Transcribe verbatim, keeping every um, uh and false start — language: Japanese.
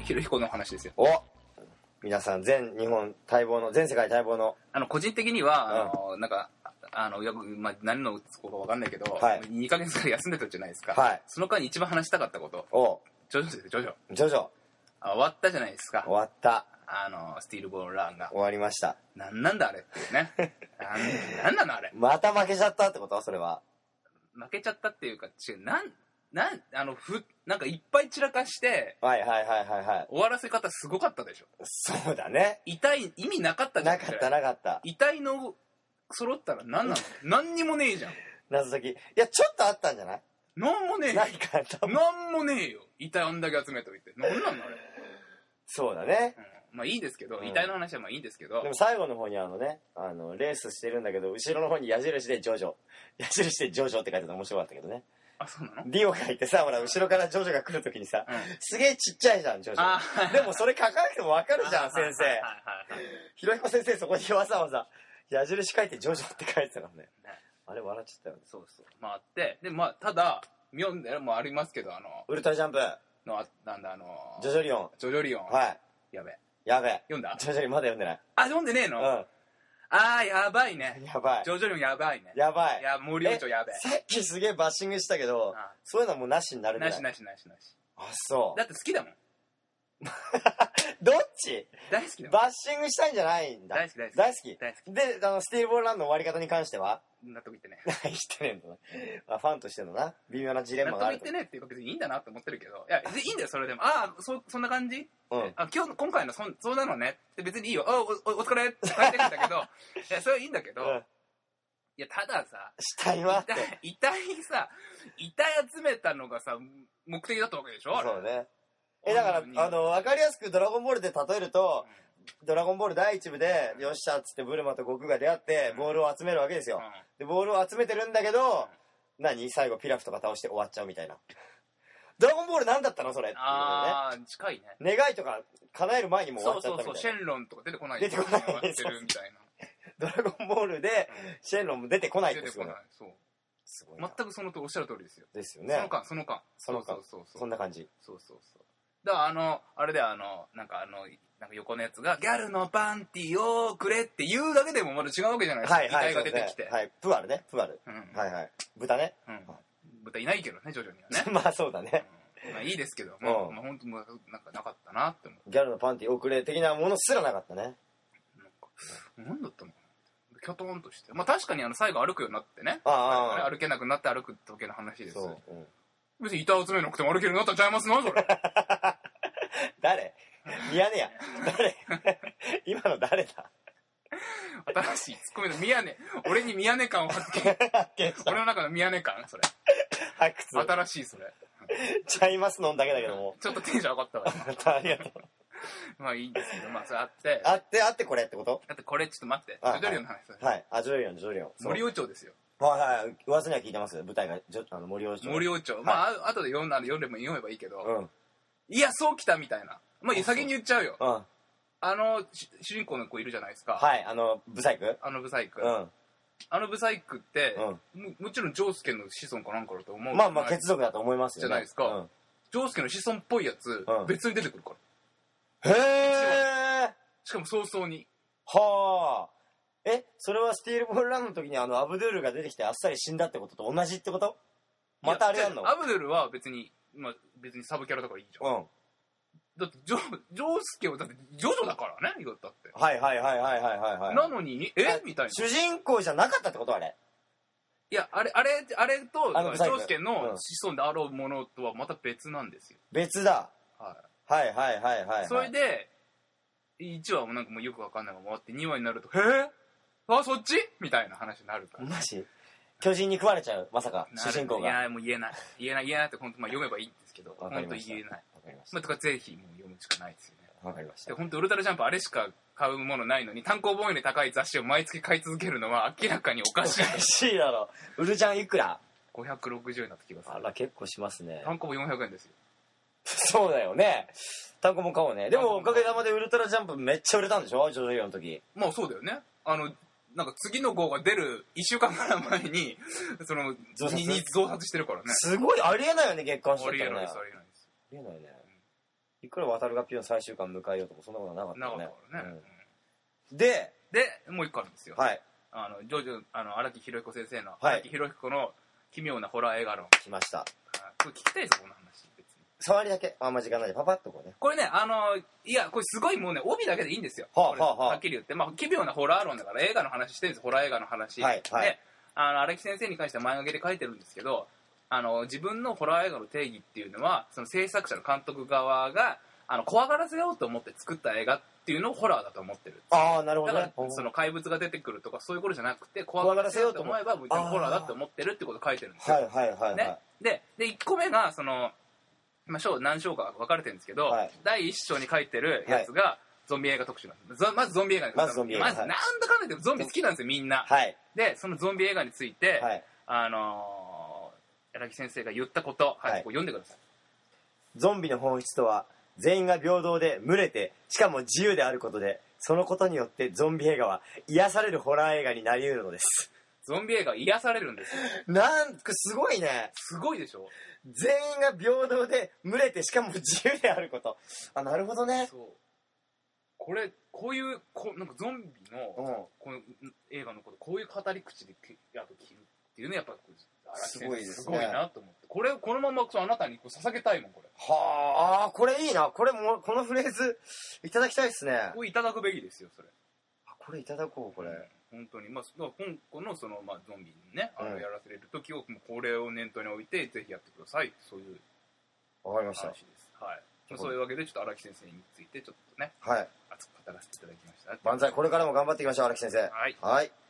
ひろひこの話ですよ。 お皆さん全日本待望の全世界待望のあの個人的には、うん、あのなんかあの、まあ、何のつこか分かんないけど、 はい、 にかげつぐらい休んでたじゃないですか、 はい、 その間に一番話したかったこと、 おジョジョですよ、ジョジョジョジョあ終わったじゃないですか。 終わった。 あのスティールボールランが終わりました。 なんなんだあれっていうねなんなんなのあれ。 また負けちゃったってこと？それは負けちゃったっていうか違う、なんなんあのふなんかいっぱい散らかしてはいはいはいはいはい終わらせ方すごかったでしょ。 そうだね。 痛い意味なかったじゃん。 なかったなかった。 痛いの揃ったら何なの何にもねえじゃん。 謎解き。いやちょっとあったんじゃない？ なんもねえよ。 何かなんもねえよ。遺体あんだけ集めといて。なんなんのあれ。 そうだね、 うん、まあいいですけど、うん、遺体の話はまあいいんですけど。 でも最後の方にあのね、あのレースしてるんだけど後ろの方に矢印でジョジョ、矢印でジョジョって書いてたら面白かったけどね。 あ、そうなの？ ディオがいてさ、ほら後ろからジョジョが来るときにさ、うん、すげえちっちゃいじゃんジョジョ。でもそれ書かなくてもわかるじゃん先生。ひろひこ先生そこにわざわざ矢印書いてジョジョって書いてたからね。ね、あれ笑っちゃったよね。 そうそう。まああってでまあただ読んでもありますけど、あのウルトラジャンプのなんだあのジョジョリオンジョジョリオンはいやべやべ読んだ？ ジョジョリオンまだ読んでない。 あ読んでねえの？うん。あーやばいね。 やばい。 ジョジョリオンやばいね。 やばい。 いや森尾長やべえ。 さっきすげえバッシングしたけど、ああそういうのもなしになるぐらい。 なしなしなしなし。 あそう。 だって好きだもん。 どっち？ 大好きだもん。 バッシングしたいんじゃないんだ。 大好き大好き。 大好き。 大好き。 で、あのスティールボールランの終わり方に関しては納得いってね。 言ってねえんだな。まあ、ファンとしてのな微妙なジレンマがある。 納得いってねっていうか別にいいんだなって思ってるけど、いやいいんだよそれでも。ああ そ, そんな感じ？うん。あ今日今回のそそうなのねって別にいいよ。あ お, お, お疲れって書いてるんだけど、いやそれはいいんだけど、うん、いやたださ、 したいわって遺体さ遺体集めたのがさ目的だったわけでしょ。 そうね。えだからあの分かりやすくドラゴンボールで例えると。うんドラゴンボールだいいち部でよっしゃっつってブルマと悟空が出会ってボールを集めるわけですよ。でボールを集めてるんだけど何最後ピラフとか倒して終わっちゃうみたいな。ドラゴンボールなんだったのそれっていうのね。 ああ近いね。 願いとか叶える前にも終わっちゃったみたいな。 そうそうそうシェンロンとか出てこない。 出てこない。 終わってるみたいな。ドラゴンボールでシェンロンも出てこないってすごい。 そう。 すごい。 全くそのとおっしゃる通りですよ。 ですよね。 その間その間その間そうそうそうそんな感じ。 そうそうそう。だからあのあれであのなんかあのなんか横のやつがギャルのパンティをくれって言うだけでもまだ違うわけじゃないですか。 はいはい、 遺体が出てきて、 ね、はいプアルねプアル、うん、はいはい豚ね、 うん、豚いないけどね徐々にはねまあそうだね、 うん、まあいいですけども、うん、まあ本当もなんかなかったなって思う。 ギャルのパンティをくれ的なものすらなかったね。なんか何だったのキョトンとして、まあ確かにあの最後歩くようになってね、 ああ歩けなくなって歩く時の話です。そう、 うん、 別に板を集めなくても歩けるようになったんちゃいますのそれ誰ミヤネ屋誰今の誰だ新しいツッコミの宮根俺に宮根感を発見俺の中の宮根感それ発掘新しいそれちゃいますのんだけだけどもちょっとテンション上がったわありがとうまあいいんですけどまあそれあってあってあってこれってことだってこれちょっと待ってジョジョリオンの話はいあジョジョリオンジョジョリオン森尾町ですよ。 はいはい噂には聞いてます舞台があの森尾町森尾町まあ後で読んだ読んでも読めばいいけど、 うん、 いやそうきたみたいなまあ先に言っちゃうよ。 うん、 あの主人公の子いるじゃないですか。 はいあのブサイクあのブサイク、 うん、 あのブサイクって、 うん、 も, もちろんジョースケの子孫かなんかだと思う。 まあまあ血族だと思いますよねじゃないですか、うん、ジョースケの子孫っぽいやつ、うん、別に出てくるから。 へえ。 しかも早々に。 はあ。えそれはスティールボールランの時にあのアブドゥールが出てきてあっさり死んだってことと同じってこと？またあれやんの？ アブドゥールは別に、まあ、別にサブキャラだからいいじゃん。うん。だってジョジョースケはだってジョジョだからね言ったって。 はいはいはいはいはいはい、はい、 なのにえみたいな。 主人公じゃなかったってことあれ？ いやあれあれあれとジョースケの子孫であろうものとはまた別なんですよ。 別だ。 はい、 はいはいはいはい、はい、 それでいちわもなんかもうよくわかんないまま終わってにわになるとへえあそっちみたいな話になるから。 マジ？巨人に食われちゃうまさか主人公が。 いやもう言えない言えない言えないって本当まあ読めばいいんですけど本当言えない。わかりました。まあとかぜひもう読むしかないですよね。 わかりました。 で本当ウルトラジャンプあれしか買うものないのに単行本より高い雑誌を毎月買い続けるのは明らかにおかしい。おかしいだろ。ウルジャンいくら？ ごひゃくろくじゅうえんだった気がする。 あら結構しますね。 単行本よんひゃくえんですよ。 そうだよね。単行本買おうね。でもおかげさまでウルトラジャンプめっちゃ売れたんでしょジョジョリオの時。 まあそうだよね。あのなんか次の号が出るいっしゅうかんぐらい前にその増刷増刷してるからね。 すごいありえないよね月刊誌ってね。 ありえないですありえないです。 ありえないね。 いくら渡るがピヨン最終巻迎えようとかそんなことはなかったよね。 なかったからね、 うん、ででもう一個あるんですよ。 はい。 あのジョージあの荒木博彦先生の、 はい、 荒木博彦の奇妙なホラー映画論来ました。 これ聞きたいですよこの話。別に触りだけあんま時間ないでパパッとこうね。 これねあのいやこれすごいもうね帯だけでいいんですよ。 はあ、はあはあ、 はっきり言ってまあ奇妙なホラー論だから映画の話してるんですホラー映画の話。 はいはい、 であの荒木先生に関しては前書きで書いてるんですけど、あの自分のホラー映画の定義っていうのはその制作者の監督側があの怖がらせようと思って作った映画っていうのをホラーだと思ってる。 ああなるほど、ね、 だからその怪物が出てくるとかそういうことじゃなくて怖がらせようと思えばホラーだと思ってるってことを書いてるんですよ。 はいはいはい、はい、 ね、ででいっこめがその、まあ、章何章か分かれてるんですけど、はい、だいいっ章に書いてるやつが、はい、ゾンビ映画特集なんです。まずゾンビ映画にまずゾンビ映画、 まずなんだかんだ言ってゾンビ好きなんですよみんな、 はい、 でそのゾンビ映画について、 はい、 あのー、荒木先生が言ったこと、はいはい、ここ読んでください。 ゾンビの本質とは全員が平等で群れてしかも自由であることで、そのことによってゾンビ映画は癒されるホラー映画になり得るのです。 ゾンビ映画癒されるんですよ。 なんかすごいね。 すごいでしょ。 全員が平等で群れてしかも自由であること。あ、なるほどね。そう。 これこういうこなんかゾンビの、うん、この映画のことこういう語り口でやと切るっていうねやっぱすごいですね。 すごいなと思って。これこのままあなたに捧げたいもんこれ。 はあ、これいいな。これもこのフレーズいただきたいですね。 これいただくべきですよそれ。 あ、これいただこうこれ。うん本当にまあ今後のそのまあゾンビにねあのやらせれる時を、うん、これを念頭に置いてぜひやってください。そういうわかりました。 話です。はい。そういうわけでちょっと荒木先生についてちょっとね、 はい、 熱く語らせていただきました。 万歳。これからも頑張っていきましょう荒木先生。 はい。 はい。